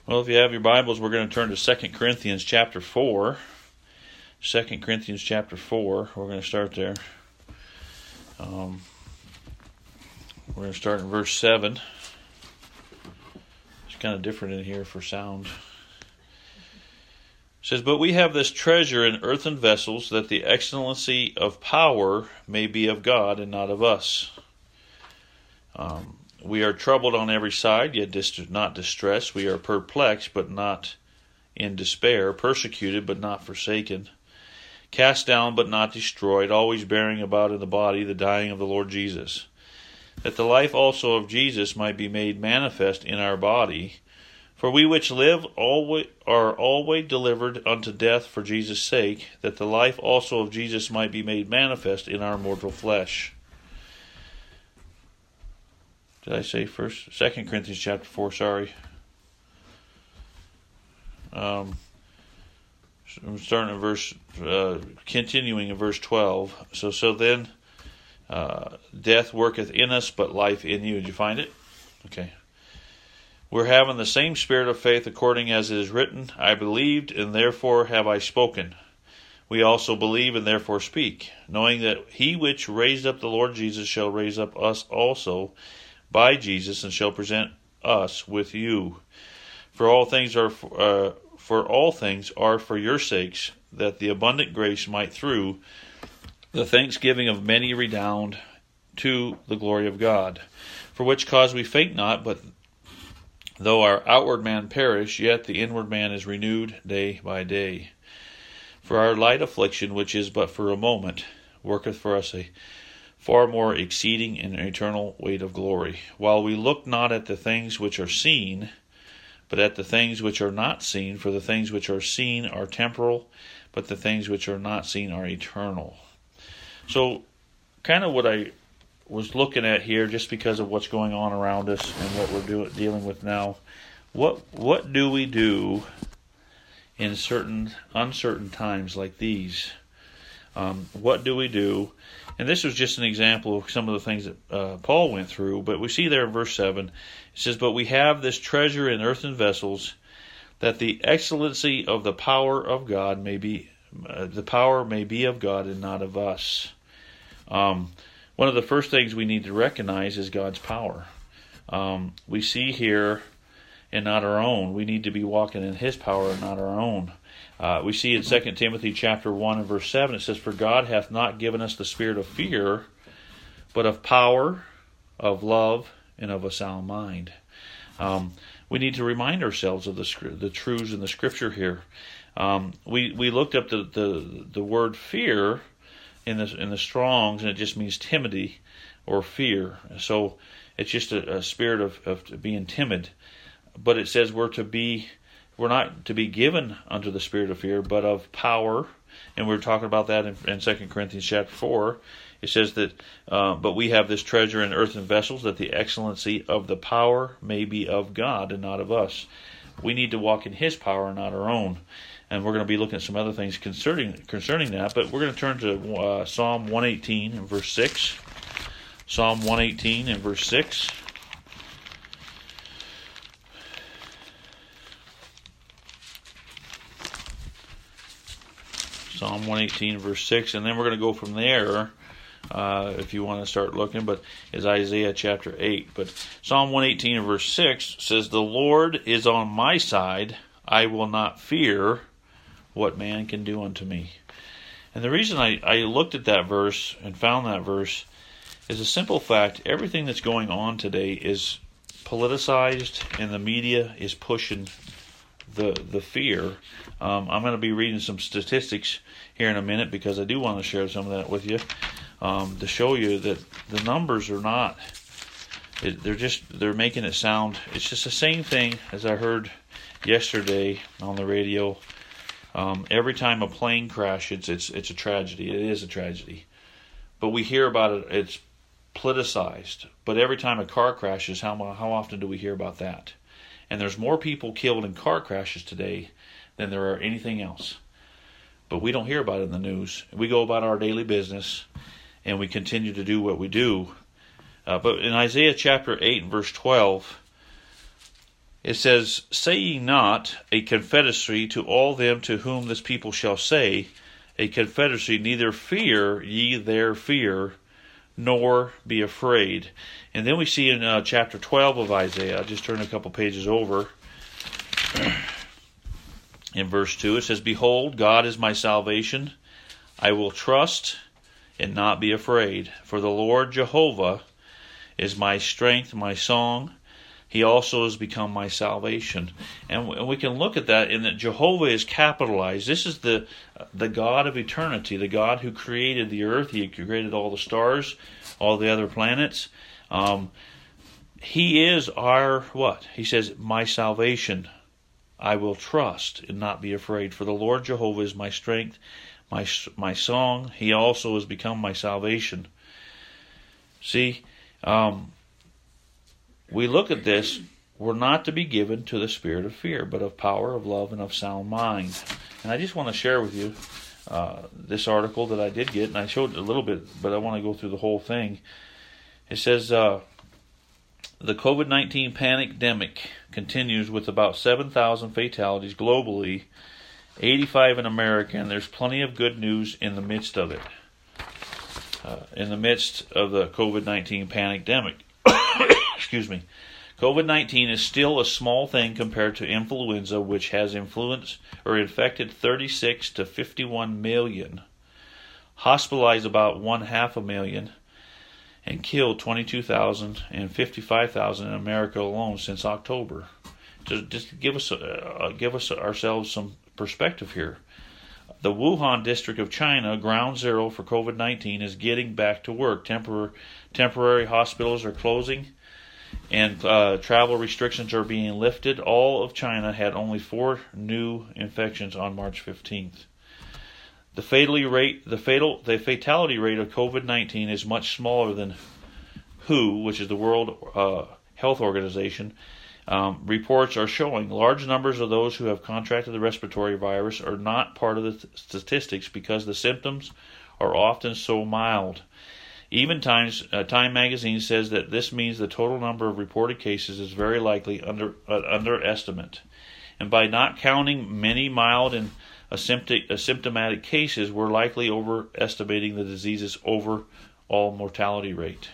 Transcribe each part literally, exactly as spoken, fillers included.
Well, if you have your Bibles, we're going to turn to Second Corinthians chapter four. Second Corinthians chapter four. We're going to start there. Um, we're going to start in verse seven. It's kind of different in here for sound. It says, "But we have this treasure in earthen vessels, that the excellency of power may be of God and not of us. Um, we are troubled on every side, yet dist- not distressed. We are perplexed, but not in despair. Persecuted, but not forsaken. Cast down, but not destroyed. Always bearing about in the body the dying of the Lord Jesus, that the life also of Jesus might be made manifest in our body. For we which live always are always delivered unto death for Jesus' sake, that the life also of Jesus might be made manifest in our mortal flesh." Did I say first? Second Corinthians chapter four, sorry. Um, I'm starting in verse, uh, continuing in verse twelve. So, so then, uh, death worketh in us, but life in you. Did you find it? Okay. "We're having the same spirit of faith, according as it is written, I believed, and therefore have I spoken. We also believe, and therefore speak, knowing that he which raised up the Lord Jesus shall raise up us also by Jesus, and shall present us with you. For all things are for, uh, for all things are for your sakes, that the abundant grace might through the thanksgiving of many redound to the glory of God. For which cause we faint not, but though our outward man perish, yet the inward man is renewed day by day. For our light affliction, which is but for a moment, worketh for us a far more exceeding and eternal weight of glory, while we look not at the things which are seen, but at the things which are not seen. For the things which are seen are temporal, but the things which are not seen are eternal." So, kind of what I was looking at here, just because of what's going on around us and what we're do, dealing with now. What what do we do in certain uncertain times like these? Um, what do we do? And this was just an example of some of the things that uh, Paul went through. But we see there in verse seven, it says, "But we have this treasure in earthen vessels, that the excellency of the power of God may be, uh, the power may be of God and not of us." Um, one of the first things we need to recognize is God's power. Um, we see here, and not our own. We need to be walking in His power and not our own. Uh, we see in Second Timothy chapter one and verse seven, it says, "For God hath not given us the spirit of fear, but of power, of love, and of a sound mind." Um, we need to remind ourselves of the the truths in the Scripture here. Um, we we looked up the, the the word fear in the in the Strong's, and it just means timidity or fear. So it's just a, a spirit of, of being timid. But it says we're to be. We're not to be given unto the spirit of fear, but of power. And we're talking about that in, in Second Corinthians chapter four. It says that, uh, but we have this treasure in earthen vessels, that the excellency of the power may be of God and not of us. We need to walk in His power and not our own. And we're going to be looking at some other things concerning concerning that. But we're going to turn to uh, Psalm one eighteen and verse six. Psalm one eighteen and verse six. Psalm one eighteen, verse six, and then we're going to go from there, uh, if you want to start looking, but is Isaiah chapter eight. But Psalm one eighteen, verse six says, "The Lord is on my side, I will not fear what man can do unto me." And the reason I, I looked at that verse and found that verse is a simple fact. Everything that's going on today is politicized, and the media is pushing the the fear. Um, I'm going to be reading some statistics here in a minute, because I do want to share some of that with you, um, to show you that the numbers are not, it, they're just, they're making it sound, it's just the same thing as I heard yesterday on the radio. Um, every time a plane crashes, it's it's a tragedy. It is a tragedy. But we hear about it, it's politicized. But every time a car crashes, how how often do we hear about that? And there's more people killed in car crashes today than there are anything else. But we don't hear about it in the news. We go about our daily business, and we continue to do what we do. Uh, but in Isaiah chapter eight and verse twelve, It says, "Say ye not a confederacy to all them to whom this people shall say, a confederacy, neither fear ye their fear, nor be afraid." And then we see in uh, chapter twelve of Isaiah, I'll just turn a couple pages over, in verse two, it says, "Behold, God is my salvation. I will trust and not be afraid. For the Lord Jehovah is my strength, my song. He also has become my salvation." And we can look at that in that Jehovah is capitalized. This is the the God of eternity, the God who created the earth. He created all the stars, all the other planets. Um, he is our what? He says, "My salvation. I will trust and not be afraid. For the Lord Jehovah is my strength, my my song. He also has become my salvation." See, um, we look at this, we're not to be given to the spirit of fear, but of power, of love, and of sound mind. And I just want to share with you uh, this article that I did get, and I showed it a little bit, but I want to go through the whole thing. It says, uh, the COVID nineteen pandemic continues with about seven thousand fatalities globally, eighty-five in America, and there's plenty of good news in the midst of it. Uh, in the midst of the COVID nineteen pandemic. Excuse me. COVID nineteen is still a small thing compared to influenza, which has influenced or infected thirty-six to fifty-one million, hospitalized about one half a million, and killed twenty-two thousand and fifty-five thousand in America alone since October. To just give us uh, give us ourselves some perspective here. The Wuhan district of China, ground zero for COVID nineteen, is getting back to work. Tempor- temporary hospitals are closing, and uh, travel restrictions are being lifted. All of China had only four new infections on March fifteenth. The fatality rate, the fatal, the fatality rate of COVID nineteen is much smaller than W H O, which is the World uh, Health Organization. Um, reports are showing large numbers of those who have contracted the respiratory virus are not part of the th- statistics because the symptoms are often so mild. Even Times, uh, Time magazine says that this means the total number of reported cases is very likely under uh, underestimate. And by not counting many mild and asymptomatic, asymptomatic cases, we're likely overestimating the disease's overall mortality rate.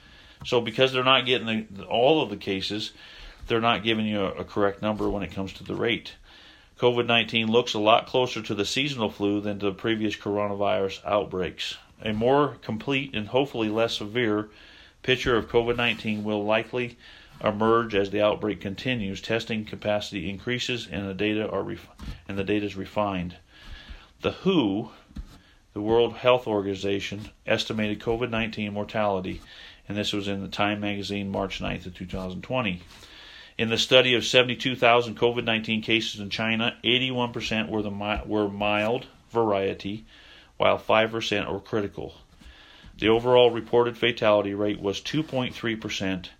So because they're not getting the, all of the cases, they're not giving you a, a correct number when it comes to the rate. COVID nineteen looks a lot closer to the seasonal flu than to the previous coronavirus outbreaks. A more complete and hopefully less severe picture of COVID nineteen will likely emerge as the outbreak continues, testing capacity increases, and the data are ref- and the data is refined. The W H O, the World Health Organization, estimated COVID nineteen mortality, and this was in the Time magazine, March ninth of two thousand twenty. In the study of seventy-two thousand COVID nineteen cases in China, eighty-one percent were the mi- were mild variety, while five percent were critical. The overall reported fatality rate was two point three percent,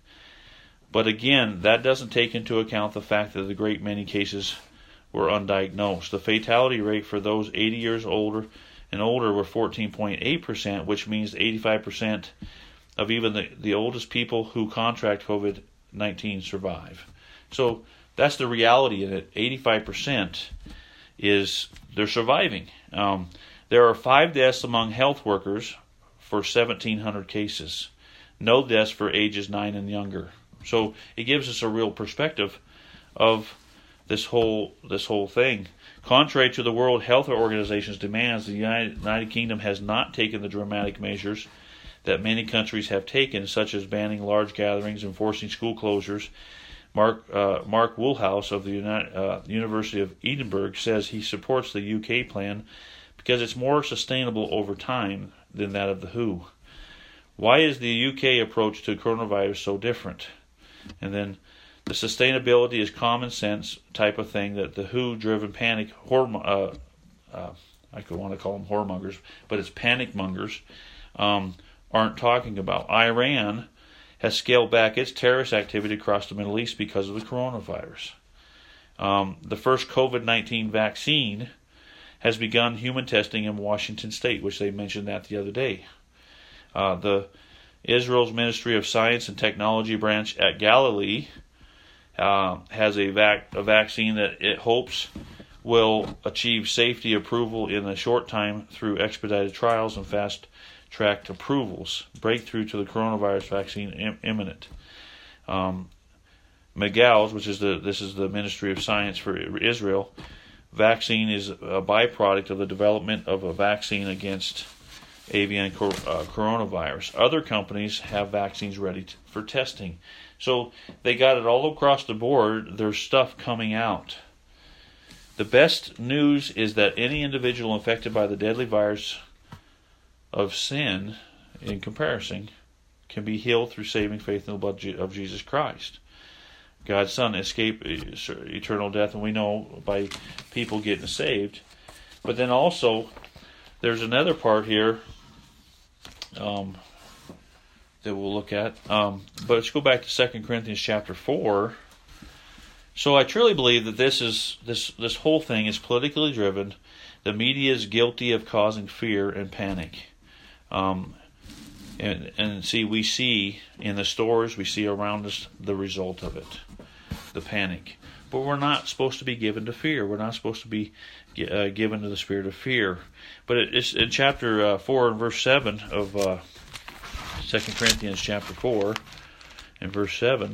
but again, that doesn't take into account the fact that a great many cases were undiagnosed. The fatality rate for those eighty years older and older were fourteen point eight percent, which means eighty-five percent of even the, the oldest people who contract COVID nineteen survive. So that's the reality in it. eighty-five percent is they're surviving. Um, there are five deaths among health workers for seventeen hundred cases. No deaths for ages nine and younger. So it gives us a real perspective of this whole this whole thing. Contrary to the World Health Organization's demands, the United, United Kingdom has not taken the dramatic measures that many countries have taken, such as banning large gatherings and forcing school closures. Mark uh, Mark Woolhouse of the United, uh, University of Edinburgh says he supports the U K plan because it's more sustainable over time than that of the W H O. Why is the U K approach to coronavirus so different? And then the sustainability is common sense type of thing that the W H O-driven panic, horm- uh, uh, I could want to call them whoremongers, but it's panic mongers, um, aren't talking about. Iran has scaled back its terrorist activity across the Middle East because of the coronavirus. Um, the first COVID nineteen vaccine has begun human testing in Washington State, which they mentioned that the other day. Uh, the Israel's Ministry of Science and Technology branch at Galilee uh, has a, vac- a vaccine that it hopes will achieve safety approval in a short time through expedited trials and fast-tracked approvals. Breakthrough to the coronavirus vaccine im- imminent. Um, McGaugh's, which is the this is the Ministry of Science for Israel, vaccine is a byproduct of the development of a vaccine against avian cor- uh, coronavirus. Other companies have vaccines ready t- for testing. So they got it all across the board. There's stuff coming out. The best news is that any individual infected by the deadly virus of sin, in comparison, can be healed through saving faith in the blood of Jesus Christ. God's Son escaped eternal death, and we know by people getting saved. But then also, there's another part here um, that we'll look at. Um, but let's go back to Second Corinthians chapter four. So I truly believe that this is this this whole thing is politically driven. The media is guilty of causing fear and panic. Um, and, and see, we see in the stores, we see around us the result of it, the panic. But we're not supposed to be given to fear. We're not supposed to be uh, given to the spirit of fear. But it's in chapter uh, four and verse seven of uh, Second Corinthians chapter four and verse seven.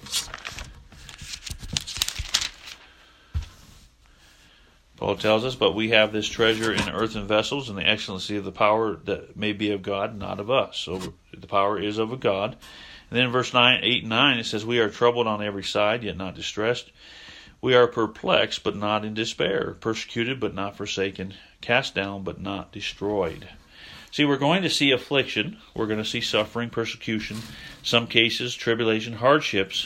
Paul tells us, but we have this treasure in earthen vessels, and the excellency of the power that may be of God, not of us. So the power is of a God. And then in verse nine, eight and nine, it says, we are troubled on every side, yet not distressed. We are perplexed, but not in despair. Persecuted, but not forsaken. Cast down, but not destroyed. See, we're going to see affliction. We're going to see suffering, persecution, some cases, tribulation, hardships.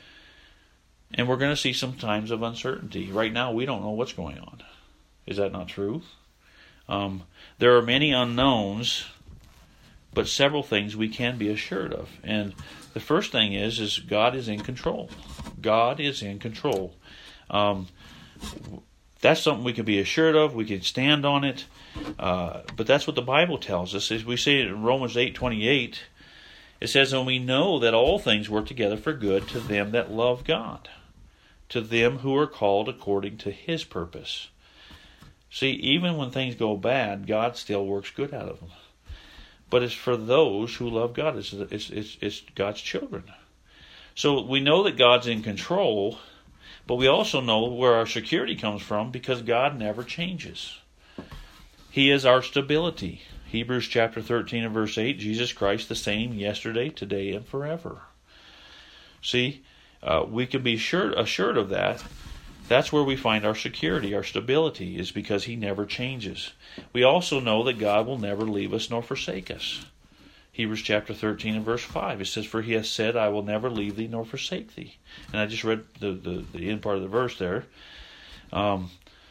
And we're going to see some times of uncertainty. Right now, we don't know what's going on. Is that not true? Um, there are many unknowns, but several things we can be assured of. And the first thing is, is God is in control. God is in control. Um, that's something we can be assured of. We can stand on it. Uh, but that's what the Bible tells us. As we say in Romans eight twenty-eight, it says, and we know that all things work together for good to them that love God, to them who are called according to His purpose. See, even when things go bad, God still works good out of them. But it's for those who love God. It's, it's, it's, it's God's children. So we know that God's in control, but we also know where our security comes from because God never changes. He is our stability. Hebrews chapter thirteen and verse eight, Jesus Christ the same yesterday, today, and forever. See, uh, we can be sure, assured of that. That's where we find our security, our stability, is because He never changes. We also know that God will never leave us nor forsake us. Hebrews chapter thirteen and verse five, it says, for He has said, I will never leave thee nor forsake thee. And I just read the, the, the end part of the verse there. Um,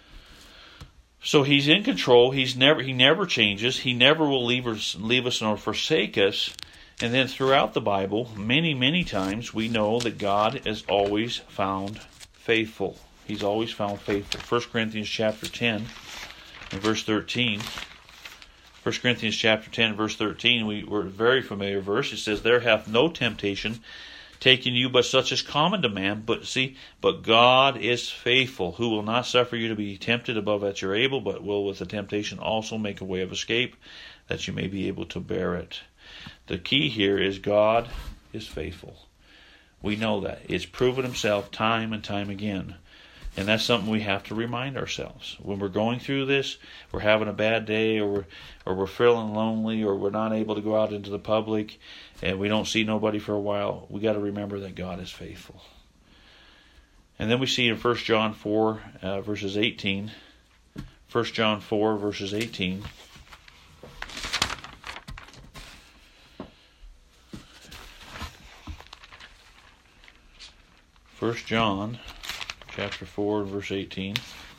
so He's in control. He's never He never changes. He never will leave us, leave us nor forsake us. And then throughout the Bible, many, many times, we know that God is always found faithful. He's always found faithful. First Corinthians chapter ten and verse thirteen. First Corinthians chapter ten, verse thirteen, we, we're a very familiar verse. It says, there hath no temptation taken you but such as common to man. But see, but God is faithful, who will not suffer you to be tempted above that you're able, but will with the temptation also make a way of escape, that you may be able to bear it. The key here is God is faithful. We know that. It's proven Himself time and time again. And that's something we have to remind ourselves. When we're going through this, we're having a bad day, or we're, or we're feeling lonely, or we're not able to go out into the public, and we don't see nobody for a while, we got to remember that God is faithful. And then we see in First John four, uh, verses eighteen. First John four, verses eighteen. First John chapter four, verse eighteen.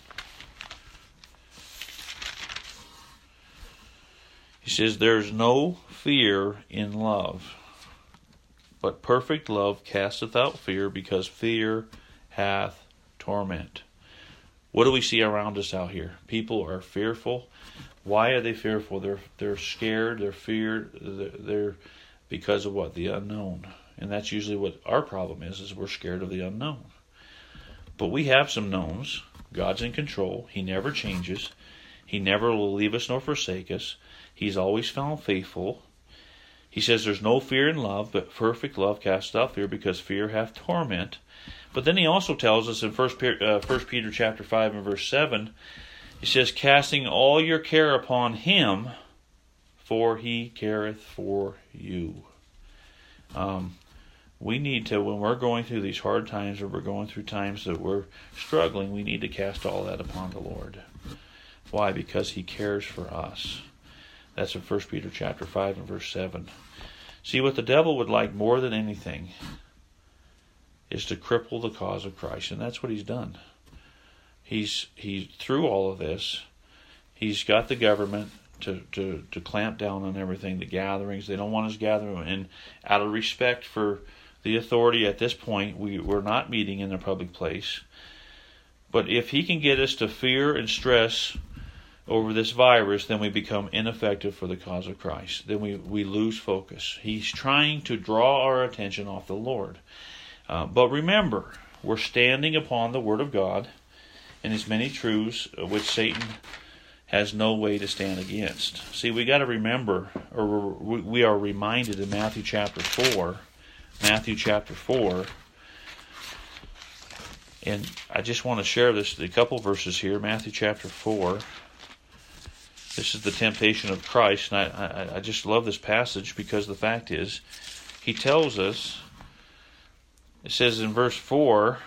He says, there's no fear in love, but perfect love casteth out fear, because fear hath torment. What do we see around us out here? People are fearful. Why are they fearful? They're they're scared. They're feared. They're, they're because of what? The unknown. And that's usually what our problem is, is we're scared of the unknown. But we have some knowns. God's in control. He never changes. He never will leave us nor forsake us. He's always found faithful. He says there's no fear in love, but perfect love casts out fear, because fear hath torment. But then he also tells us in First Peter chapter five and verse seven, he says, casting all your care upon him, for he careth for you. Um, we need to, when we're going through these hard times, or we're going through times that we're struggling, we need to cast all that upon the Lord. Why? Because he cares for us. That's in First Peter chapter five and verse seven. See, what the devil would like more than anything is to cripple the cause of Christ, and that's what he's done. He's he through all of this, he's got the government to, to, to clamp down on everything, the gatherings. They don't want us gathering, and out of respect for the authority at this point, we, we're not meeting in a public place. But if he can get us to fear and stress over this virus, then we become ineffective for the cause of Christ. Then we, we lose focus. He's trying to draw our attention off the Lord. Uh, but remember, we're standing upon the Word of God and His many truths, which Satan has no way to stand against. See, we got to remember, or we are reminded in Matthew chapter four, Matthew chapter four, and I just want to share this, a couple verses here, Matthew chapter four. This is the temptation of Christ, and I, I, I just love this passage, because the fact is, he tells us, it says in verse four,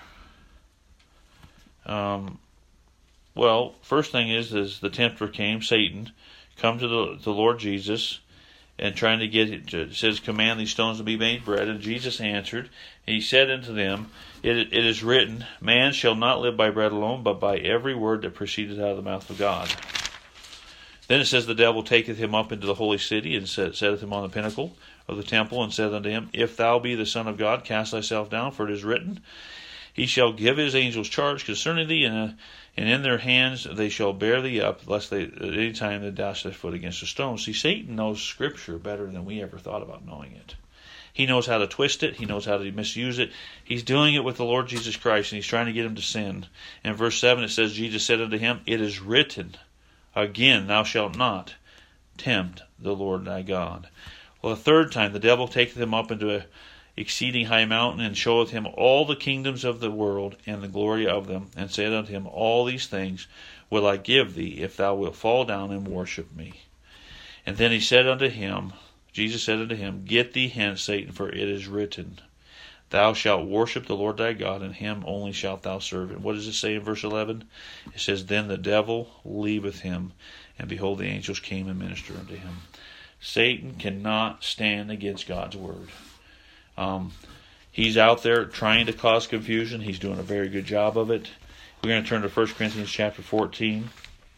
um, well, first thing is, is the tempter came, Satan, come to the, the Lord Jesus, and trying to get it, it says, command these stones to be made bread. And Jesus answered, and he said unto them, it, it is written, man shall not live by bread alone, but by every word that proceedeth out of the mouth of God. Then it says, the devil taketh him up into the holy city, and set, setteth him on the pinnacle of the temple, and said unto him, if thou be the Son of God, cast thyself down, for it is written, he shall give his angels charge concerning thee, and, uh, and in their hands they shall bear thee up, lest they at any time they dash thy foot against a stone. See, Satan knows Scripture better than we ever thought about knowing it. He knows how to twist it. He knows how to misuse it. He's doing it with the Lord Jesus Christ, and he's trying to get him to sin. In verse seven it says, Jesus said unto him, it is written, again, thou shalt not tempt the Lord thy God. Well, the third time, the devil taketh him up into a exceeding high mountain, and showeth him all the kingdoms of the world, and the glory of them, and said unto him, all these things will I give thee, if thou wilt fall down and worship me. And then he said unto him, Jesus said unto him, get thee hence, Satan, for it is written, thou shalt worship the Lord thy God, and him only shalt thou serve. And what does it say in verse eleven? It says, then the devil leaveth him, and behold, the angels came and ministered unto him. Satan cannot stand against God's word. Um, he's out there trying to cause confusion. He's doing a very good job of it. We're going to turn to First Corinthians chapter fourteen.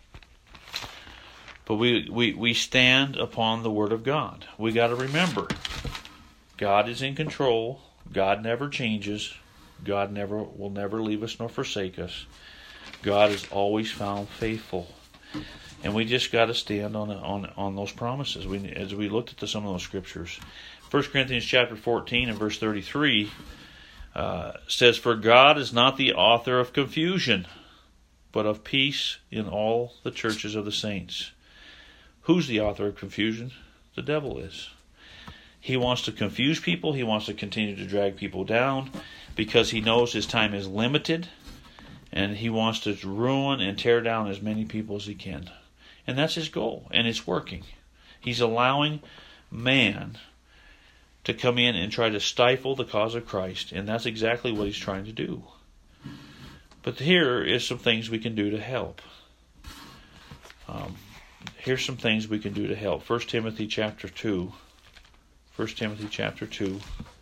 But we, we, we stand upon the word of God. We got to remember, God is in control. God never changes. God never will never leave us nor forsake us. God is always found faithful. And we just got to stand on on on those promises. We, as we looked at the, some of those scriptures, First Corinthians chapter fourteen and verse thirty-three uh, says, "For God is not the author of confusion, but of peace in all the churches of the saints." Who's the author of confusion? The devil is. He wants to confuse people. He wants to continue to drag people down because he knows his time is limited, and he wants to ruin and tear down as many people as he can. And that's his goal, and it's working. He's allowing man to come in and try to stifle the cause of Christ, and that's exactly what he's trying to do. But here is some things we can do to help. Um, here's some things we can do to help. First Timothy chapter two. First Timothy chapter two.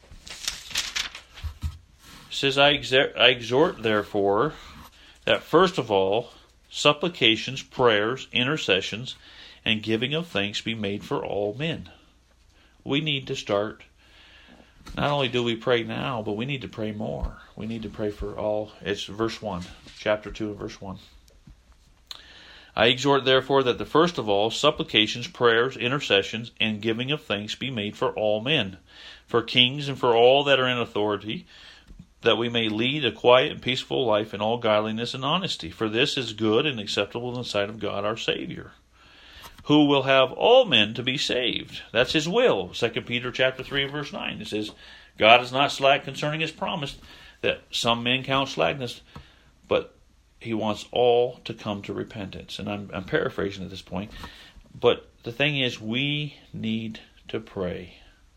It says, I exhort, I exhort therefore that first of all, supplications, prayers, intercessions, and giving of thanks be made for all men. We need to start. Not only do we pray now, but we need to pray more. We need to pray for all. It's verse one, chapter two and verse one. I exhort, therefore, that the first of all supplications, prayers, intercessions, and giving of thanks be made for all men, for kings and for all that are in authority, that we may lead a quiet and peaceful life in all godliness and honesty. For this is good and acceptable in the sight of God our Savior, who will have all men to be saved. That's his will. Second Peter chapter three, verse nine. It says, God is not slack concerning his promise, that some men count slackness, but he wants all to come to repentance. And I'm, I'm paraphrasing at this point. But the thing is, we need to pray.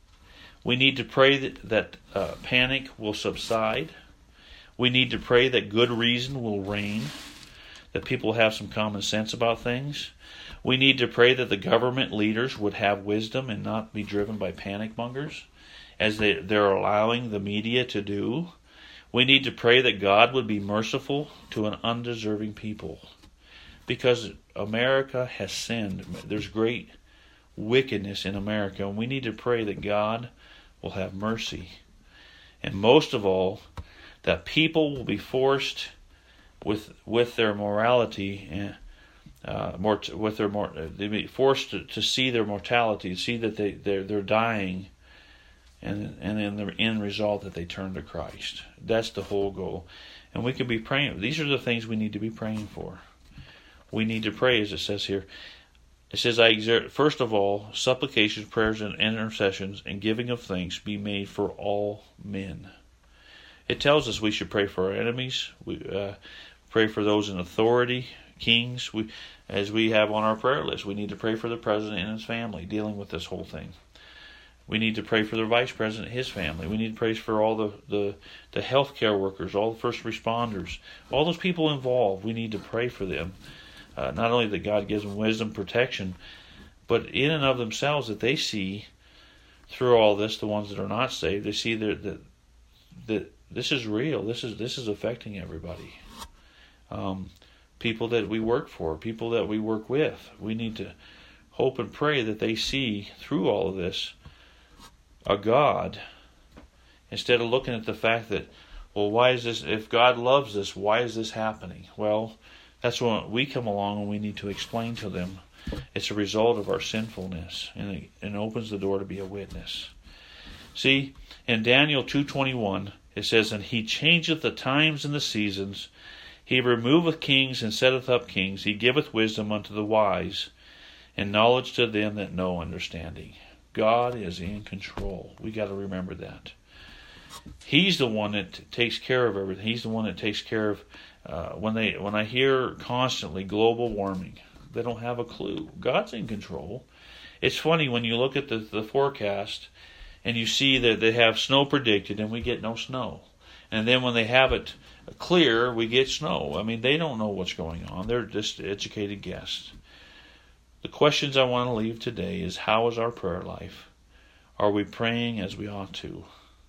We need to pray that, that uh, panic will subside. We need to pray that good reason will reign, that people have some common sense about things. We need to pray that the government leaders would have wisdom and not be driven by panic mongers, as they, they're allowing the media to do. We need to pray that God would be merciful to an undeserving people, because America has sinned. There's great wickedness in America, and we need to pray that God will have mercy. And most of all, that people will be forced with with their morality and uh, more with their more they be forced to, to see their mortality, see that they they're, they're dying, and and in the end result that they turn to Christ. That's the whole goal. And we could be praying. These are the things we need to be praying for. We need to pray, as it says here. It says, I exert, first of all, supplications, prayers, and intercessions, and giving of thanks be made for all men. It tells us we should pray for our enemies. We uh, pray for those in authority, kings. We, as we have on our prayer list, we need to pray for the president and his family dealing with this whole thing. We need to pray for the vice president and his family. We need to pray for all the, the, the healthcare workers, all the first responders, all those people involved. We need to pray for them. Uh, not only that God gives them wisdom, protection, but in and of themselves that they see through all this, the ones that are not saved, they see that that, that this is real. This is this is affecting everybody. Um, people that we work for, people that we work with. We need to hope and pray that they see through all of this a God, instead of looking at the fact that, well, why is this? If God loves us, why is this happening? Well, that's when we come along and we need to explain to them it's a result of our sinfulness, and it, and it opens the door to be a witness. See, in Daniel two twenty-one, it says, And he changeth the times and the seasons. He removeth kings and setteth up kings. He giveth wisdom unto the wise, and knowledge to them that know understanding. God is in control. We got to remember that. He's the one that t- takes care of everything. He's the one that takes care of Uh, when they when I hear constantly global warming, they don't have a clue. God's in control. It's funny when you look at the, the forecast and you see that they have snow predicted and we get no snow. And then when they have it clear, we get snow. I mean, they don't know what's going on. They're just educated guests. The questions I want to leave today is, how is our prayer life? Are we praying as we ought to?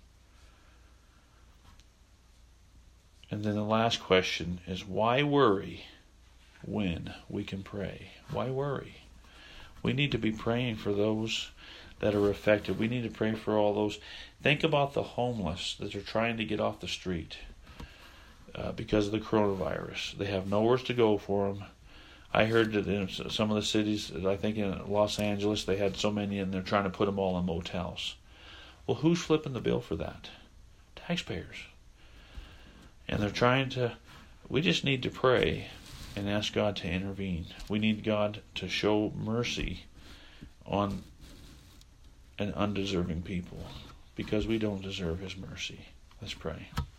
And then the last question is, why worry when we can pray? Why worry? We need to be praying for those that are affected. We need to pray for all those. Think about the homeless that are trying to get off the street uh, because of the coronavirus. They have nowhere to go for them. I heard that in some of the cities, I think in Los Angeles, they had so many and they're trying to put them all in motels. Well, who's flipping the bill for that? Taxpayers. And they're trying to, we just need to pray and ask God to intervene. We need God to show mercy on an undeserving people, because we don't deserve his mercy. Let's pray.